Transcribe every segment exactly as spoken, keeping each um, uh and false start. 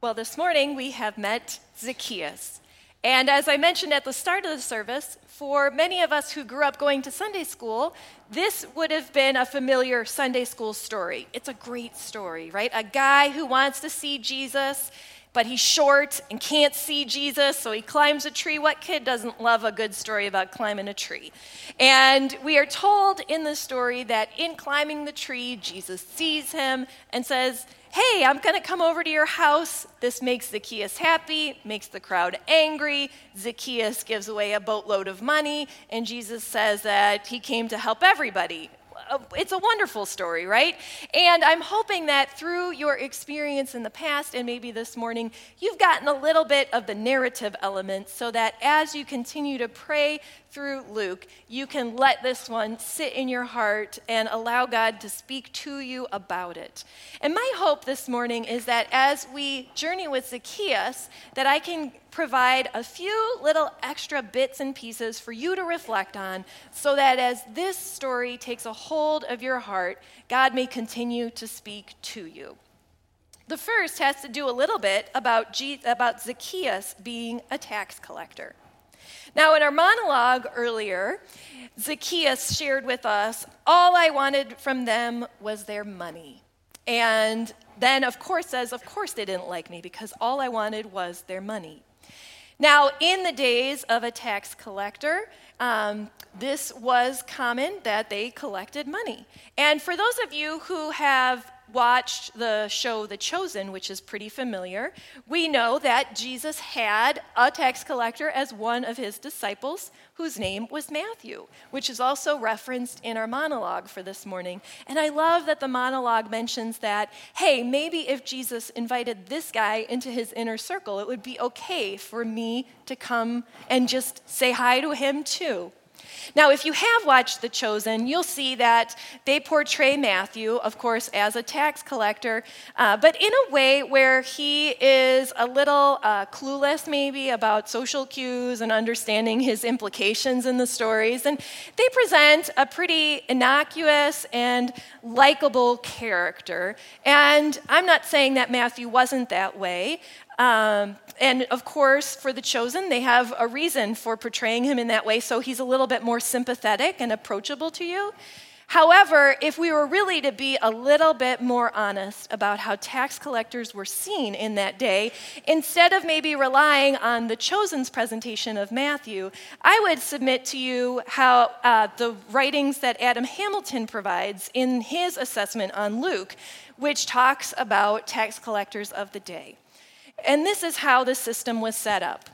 Well, this morning we have met Zacchaeus. And as I mentioned at the start of the service, for many of us who grew up going to Sunday school, this would have been a familiar Sunday school story. It's a great story, right? A guy who wants to see Jesus, but he's short and can't see Jesus, so he climbs a tree. What kid doesn't love a good story about climbing a tree? And we are told in the story that in climbing the tree, Jesus sees him and says, hey, I'm going to come over to your house. This makes Zacchaeus happy, makes the crowd angry. Zacchaeus gives away a boatload of money, and Jesus says that he came to help everybody. It's a wonderful story, right? And I'm hoping that through your experience in the past and maybe this morning, you've gotten a little bit of the narrative element so that as you continue to pray through Luke, you can let this one sit in your heart and allow God to speak to you about it. And my hope this morning is that as we journey with Zacchaeus, that I can provide a few little extra bits and pieces for you to reflect on so that as this story takes a hold of your heart, God may continue to speak to you. The first has to do a little bit about, G- about Zacchaeus being a tax collector. Now, in our monologue earlier, Zacchaeus shared with us, all I wanted from them was their money. And then, of course, says, of course they didn't like me because all I wanted was their money. Now, in the days of a tax collector, um, this was common that they collected money. And for those of you who have watched the show The Chosen, which is pretty familiar, we know that Jesus had a tax collector as one of his disciples whose name was Matthew, which is also referenced in our monologue for this morning. And I love that the monologue mentions that, hey, maybe if Jesus invited this guy into his inner circle, it would be okay for me to come and just say hi to him too. Now, if you have watched The Chosen, you'll see that they portray Matthew, of course, as a tax collector, uh, but in a way where he is a little uh, clueless, maybe, about social cues and understanding his implications in the stories. And they present a pretty innocuous and likable character. And I'm not saying that Matthew wasn't that way. Um, and of course, for The Chosen, they have a reason for portraying him in that way, so he's a little bit more sympathetic and approachable to you. However, if we were really to be a little bit more honest about how tax collectors were seen in that day, instead of maybe relying on The Chosen's presentation of Matthew, I would submit to you how uh, the writings that Adam Hamilton provides in his assessment on Luke, which talks about tax collectors of the day. And this is how the system was set up.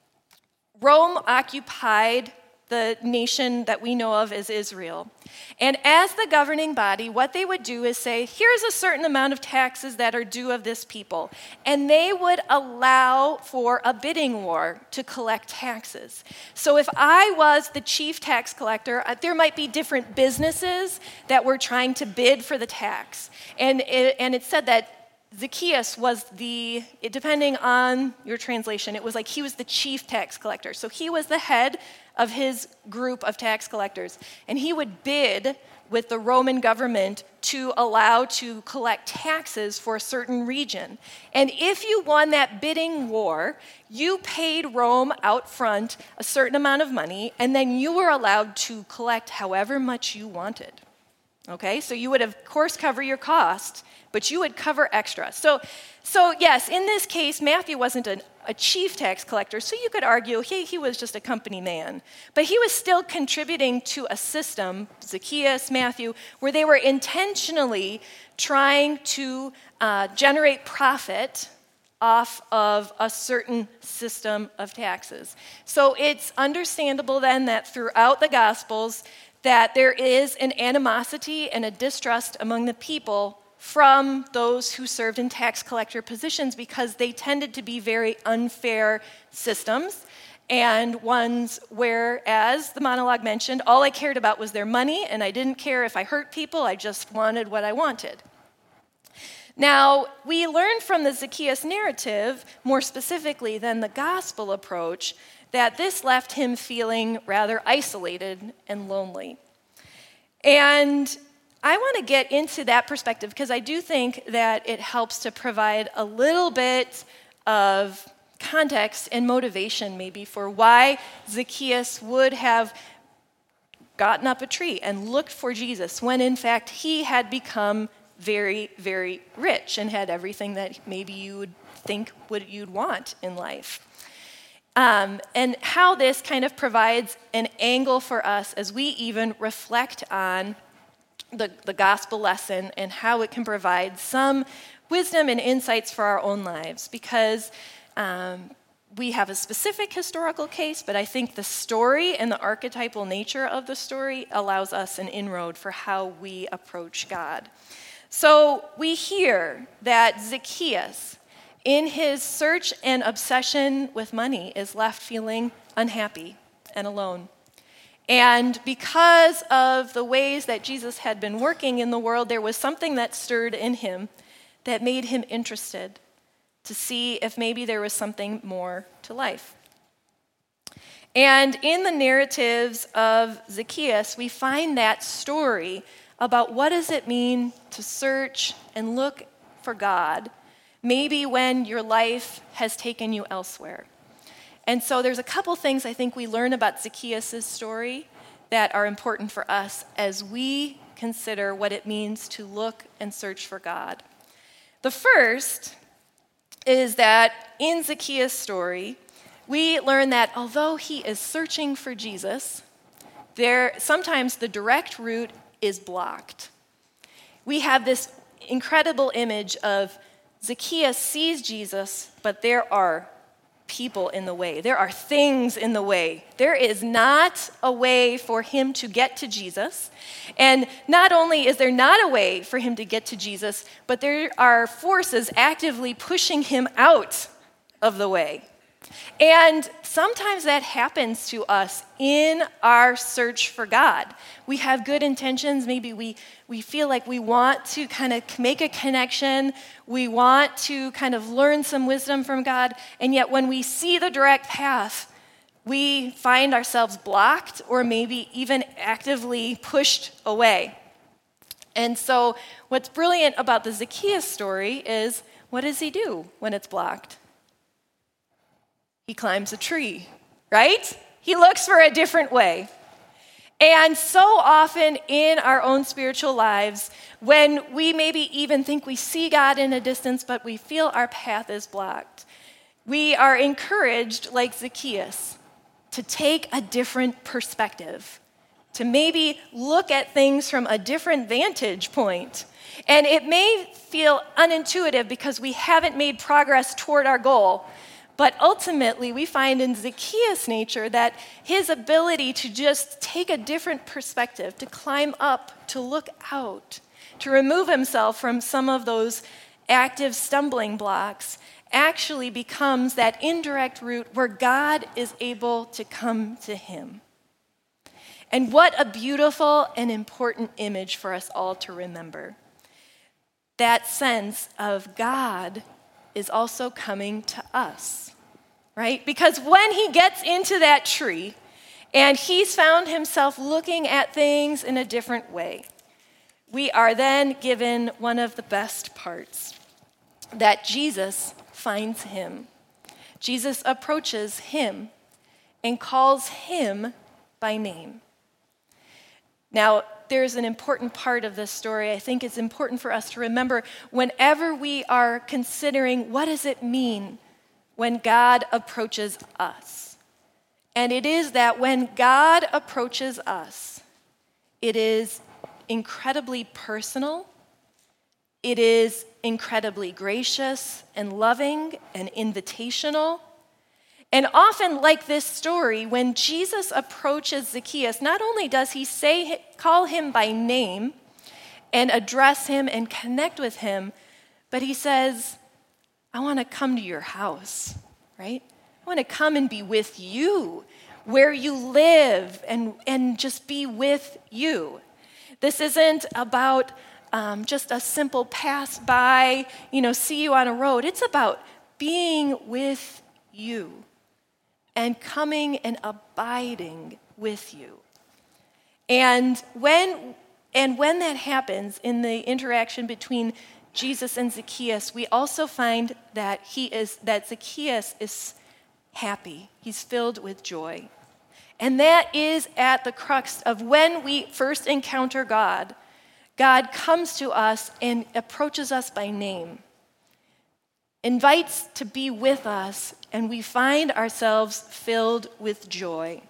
Rome occupied the nation that we know of as Israel. And as the governing body, what they would do is say, here's a certain amount of taxes that are due of this people. And they would allow for a bidding war to collect taxes. So if I was the chief tax collector, there might be different businesses that were trying to bid for the tax. And it, and it said that Zacchaeus was the, depending on your translation, it was like he was the chief tax collector. So he was the head of his group of tax collectors. And he would bid with the Roman government to allow to collect taxes for a certain region. And if you won that bidding war, you paid Rome out front a certain amount of money, and then you were allowed to collect however much you wanted. Okay, so you would, of course, cover your cost, but you would cover extra. So, so yes, in this case, Matthew wasn't an, a chief tax collector, so you could argue he, he was just a company man. But he was still contributing to a system, Zacchaeus, Matthew, where they were intentionally trying to uh, generate profit off of a certain system of taxes. So it's understandable then that throughout the Gospels, that there is an animosity and a distrust among the people from those who served in tax collector positions because they tended to be very unfair systems and ones where, as the monologue mentioned, all I cared about was their money and I didn't care if I hurt people, I just wanted what I wanted. Now, we learn from the Zacchaeus narrative, more specifically than the gospel approach, that this left him feeling rather isolated and lonely. And I want to get into that perspective because I do think that it helps to provide a little bit of context and motivation maybe for why Zacchaeus would have gotten up a tree and looked for Jesus when in fact he had become very, very rich and had everything that maybe you would think would you'd want in life. Um, and how this kind of provides an angle for us as we even reflect on the, the gospel lesson and how it can provide some wisdom and insights for our own lives. Because um, we have a specific historical case, but I think the story and the archetypal nature of the story allows us an inroad for how we approach God. So we hear that Zacchaeus, in his search and obsession with money, is left feeling unhappy and alone. And because of the ways that Jesus had been working in the world, there was something that stirred in him that made him interested to see if maybe there was something more to life. And in the narratives of Zacchaeus, we find that story about what does it mean to search and look for God, maybe when your life has taken you elsewhere. And so there's a couple things I think we learn about Zacchaeus' story that are important for us as we consider what it means to look and search for God. The first is that in Zacchaeus' story, we learn that although he is searching for Jesus, there sometimes the direct route is blocked. We have this incredible image of Zacchaeus sees Jesus, but there are people in the way. There are things in the way. There is not a way for him to get to Jesus. And not only is there not a way for him to get to Jesus, but there are forces actively pushing him out of the way. And sometimes that happens to us in our search for God. We have good intentions. Maybe we, we feel like we want to kind of make a connection. We want to kind of learn some wisdom from God. And yet when we see the direct path, we find ourselves blocked or maybe even actively pushed away. And so what's brilliant about the Zacchaeus story is, what does he do when it's blocked? He climbs a tree, right? He looks for a different way. And so often in our own spiritual lives, when we maybe even think we see God in a distance, but we feel our path is blocked, we are encouraged, like Zacchaeus, to take a different perspective, to maybe look at things from a different vantage point. And it may feel unintuitive because we haven't made progress toward our goal. But ultimately, we find in Zacchaeus' nature that his ability to just take a different perspective, to climb up, to look out, to remove himself from some of those active stumbling blocks, actually becomes that indirect route where God is able to come to him. And what a beautiful and important image for us all to remember. That sense of God is also coming to us, right? Because when he gets into that tree and he's found himself looking at things in a different way, we are then given one of the best parts, that Jesus finds him. Jesus approaches him and calls him by name. Now, there's an important part of this story. I think it's important for us to remember whenever we are considering what does it mean when God approaches us. And it is that when God approaches us, it is incredibly personal, it is incredibly gracious and loving and invitational. And often, like this story, when Jesus approaches Zacchaeus, not only does he say, call him by name and address him and connect with him, but he says, I want to come to your house, right? I want to come and be with you, where you live, and, and just be with you. This isn't about um, just a simple pass by, you know, see you on a road. It's about being with you and coming and abiding with you. And when And when that happens in the interaction between Jesus and Zacchaeus, we also find that he is that Zacchaeus is happy. He's filled with joy. And that is at the crux of when we first encounter God. God comes to us and approaches us by name, invites to be with us, and we find ourselves filled with joy.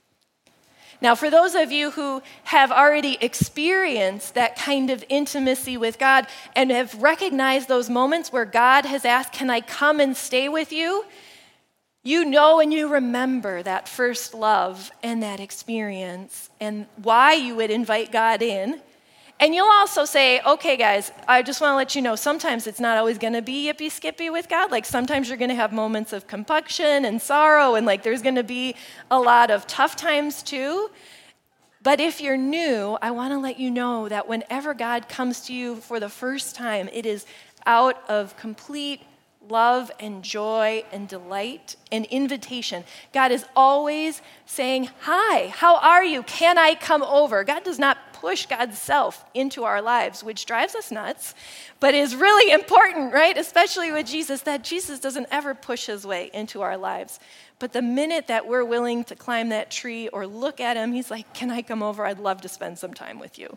Now, for those of you who have already experienced that kind of intimacy with God and have recognized those moments where God has asked, "Can I come and stay with you?" You know and you remember that first love and that experience and why you would invite God in. And you'll also say, okay, guys, I just want to let you know, sometimes it's not always going to be yippee-skippy with God. Like, sometimes you're going to have moments of compunction and sorrow, and, like, there's going to be a lot of tough times, too. But if you're new, I want to let you know that whenever God comes to you for the first time, it is out of complete love and joy and delight and invitation. God is always saying, "Hi, how are you? Can I come over?" God does not push God's self into our lives, which drives us nuts, but is really important, right? Especially with Jesus, that Jesus doesn't ever push his way into our lives. But the minute that we're willing to climb that tree or look at him, he's like, "Can I come over? I'd love to spend some time with you."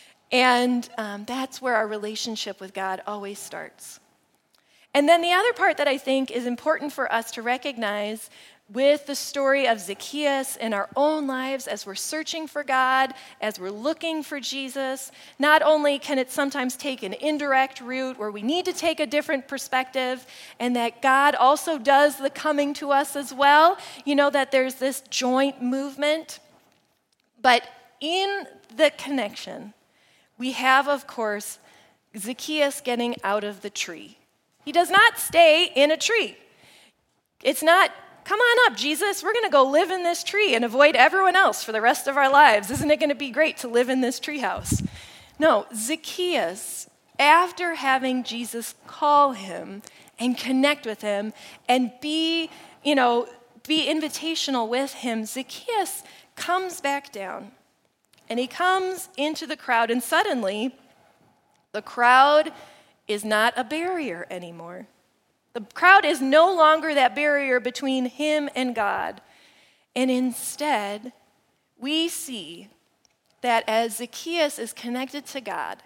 And um, that's where our relationship with God always starts. And then the other part that I think is important for us to recognize with the story of Zacchaeus in our own lives as we're searching for God, as we're looking for Jesus, not only can it sometimes take an indirect route where we need to take a different perspective, and that God also does the coming to us as well, you know, that there's this joint movement. But in the connection, we have, of course, Zacchaeus getting out of the tree. He does not stay in a tree. It's not, "Come on up, Jesus, we're going to go live in this tree and avoid everyone else for the rest of our lives. Isn't it going to be great to live in this treehouse?" No, Zacchaeus, after having Jesus call him and connect with him and be, you know, be invitational with him, Zacchaeus comes back down and he comes into the crowd, and suddenly the crowd is not a barrier anymore. The crowd is no longer that barrier between him and God. And instead, we see that as Zacchaeus is connected to God,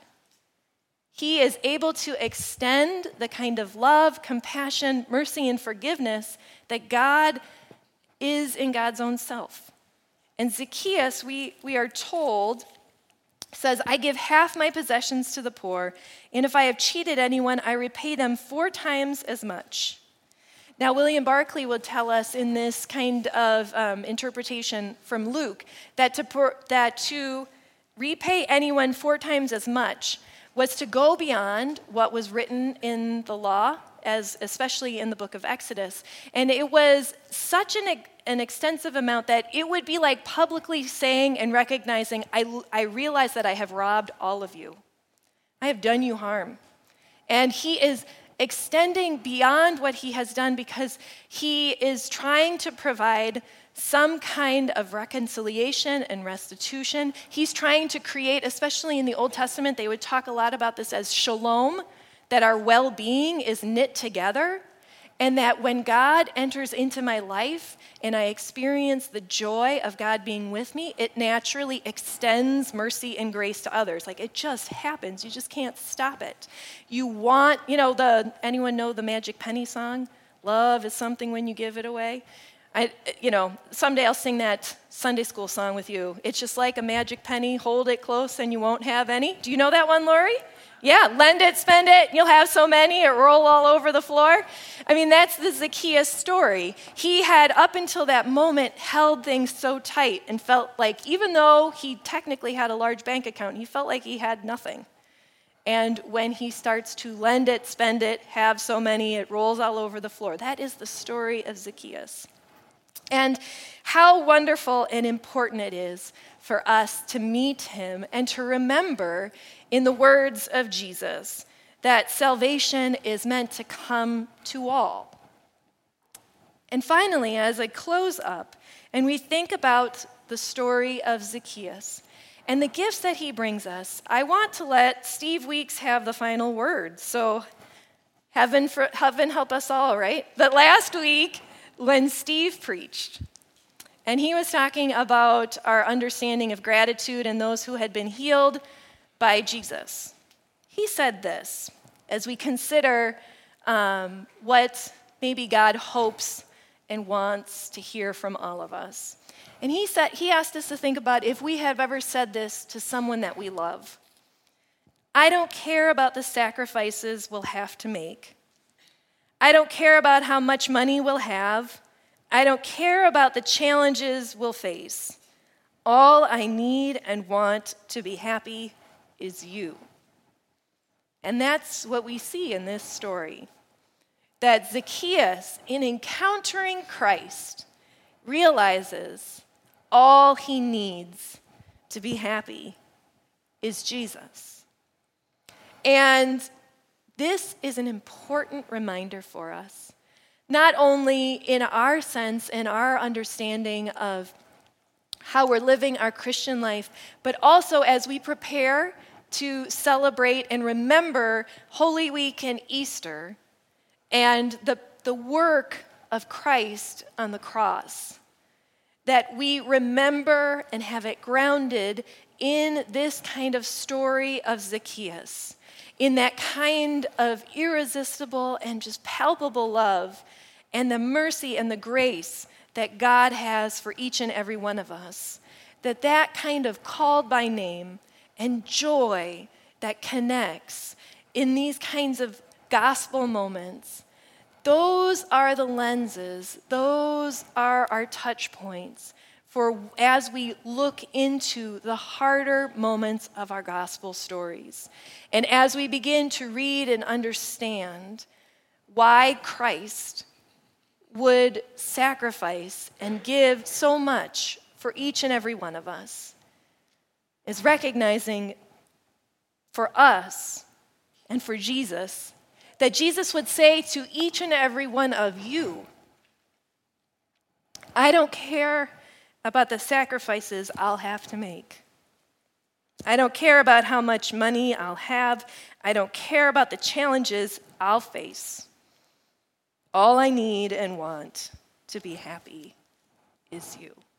he is able to extend the kind of love, compassion, mercy, and forgiveness that God is in God's own self. And Zacchaeus, we, we are told, says, "I give half my possessions to the poor, and if I have cheated anyone, I repay them four times as much." Now, William Barclay would tell us in this kind of um, interpretation from Luke that to, that to repay anyone four times as much was to go beyond what was written in the law, as especially in the book of Exodus. And it was such an, an extensive amount that it would be like publicly saying and recognizing, I, I realize that I have robbed all of you. I have done you harm. And he is extending beyond what he has done because he is trying to provide some kind of reconciliation and restitution. He's trying to create, especially in the Old Testament, they would talk a lot about this as shalom, that our well-being is knit together, and that when God enters into my life and I experience the joy of God being with me, it naturally extends mercy and grace to others. Like, it just happens. You just can't stop it. You want, you know, the anyone know the Magic Penny song? Love is something when you give it away. I, you know, someday I'll sing that Sunday school song with you. It's just like a magic penny. Hold it close and you won't have any. Do you know that one, Lori? Yeah, lend it, spend it, you'll have so many, it roll all over the floor. I mean, that's the Zacchaeus story. He had, up until that moment, held things so tight and felt like, even though he technically had a large bank account, he felt like he had nothing. And when he starts to lend it, spend it, have so many, it rolls all over the floor. That is the story of Zacchaeus. And how wonderful and important it is for us to meet him and to remember, in the words of Jesus, that salvation is meant to come to all. And finally, as I close up, and we think about the story of Zacchaeus, and the gifts that he brings us, I want to let Steve Weeks have the final word. So heaven, for, heaven help us all, right? But last week, when Steve preached, and he was talking about our understanding of gratitude and those who had been healed by Jesus, he said this as we consider um, what maybe God hopes and wants to hear from all of us. And he said, he asked us to think about if we have ever said this to someone that we love. I don't care about the sacrifices we'll have to make. I don't care about how much money we'll have. I don't care about the challenges we'll face. All I need and want to be happy is you. And that's what we see in this story. That Zacchaeus, in encountering Christ, realizes all he needs to be happy is Jesus. And this is an important reminder for us, not only in our sense and our understanding of how we're living our Christian life, but also as we prepare to celebrate and remember Holy Week and Easter and the, the work of Christ on the cross, that we remember and have it grounded in this kind of story of Zacchaeus, in that kind of irresistible and just palpable love and the mercy and the grace that God has for each and every one of us, that that kind of called by name and joy that connects in these kinds of gospel moments, those are the lenses, those are our touch points for as we look into the harder moments of our gospel stories. And as we begin to read and understand why Christ would sacrifice and give so much for each and every one of us, is recognizing for us and for Jesus that Jesus would say to each and every one of you, I don't care about the sacrifices I'll have to make. I don't care about how much money I'll have. I don't care about the challenges I'll face. All I need and want to be happy is you.